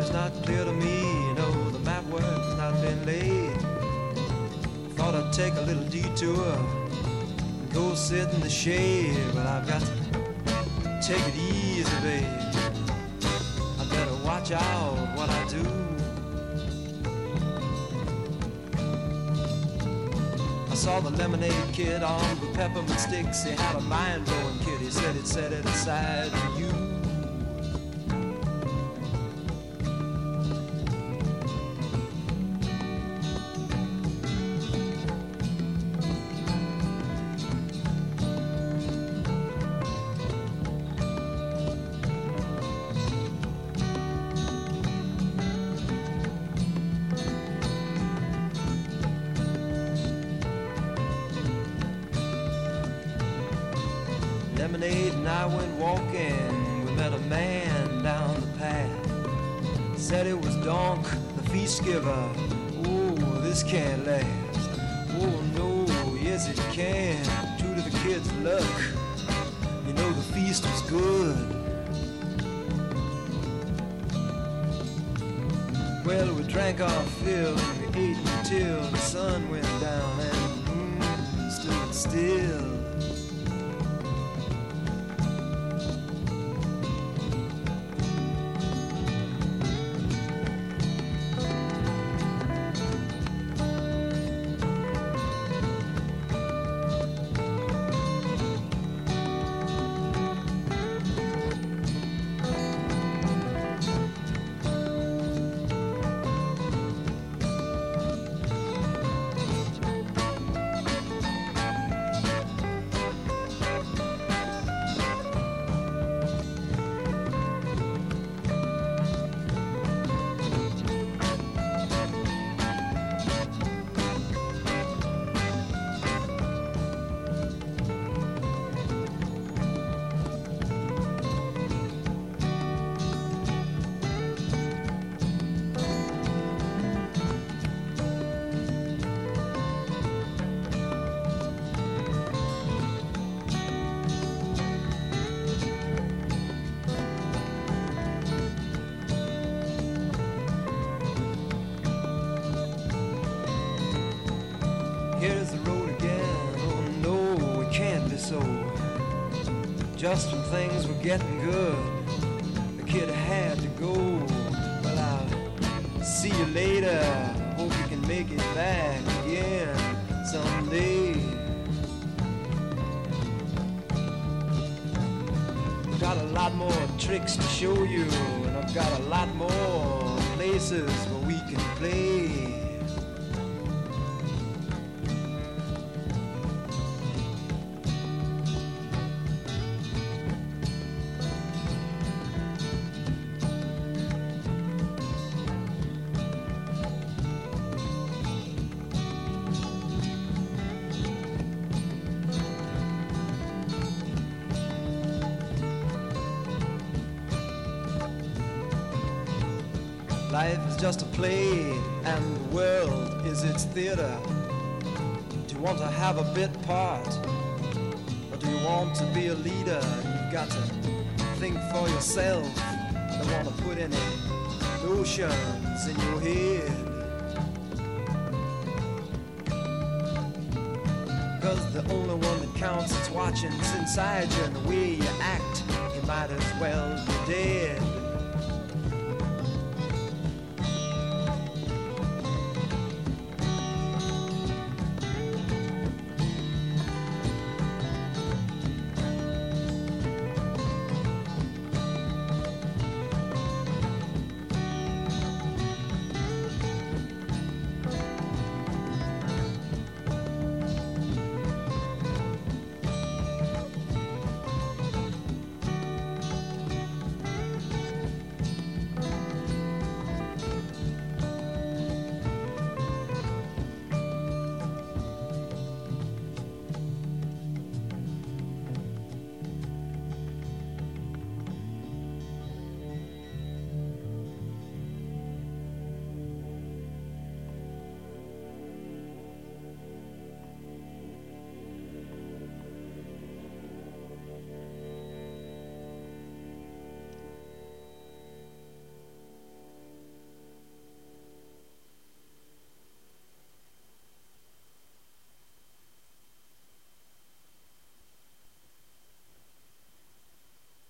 is not clear to me. No, the map work has not been laid. Thought I'd take a little detour and go sit in the shade, but I've got to take it easy, babe. I better watch out what I do. I saw the lemonade kid on the peppermint sticks. He had a mind-blowing kid. He said he'd set it aside for you. Lemonade and I went walking. We met a man down the path. Said it was Donk, the feast giver. Oh, this can't last. Oh no, yes it can. True to the kid's luck. You know the feast was good. Well, we drank our fill and we ate until the sun went down and the moon stood still. Here's the road again, oh no, it can't be so. Just when things were getting good, the kid had to go. Well, I'll see you later, hope you can make it back again someday. I've got a lot more tricks to show you, and I've got a lot more places where we can play. Life is just a play, and the world is its theater. Do you want to have a bit part, or do you want to be a leader? You've got to think for yourself. Don't want to put any notions in your head. Cause the only one that counts that's watching's inside you, and the way you act, you might as well be dead.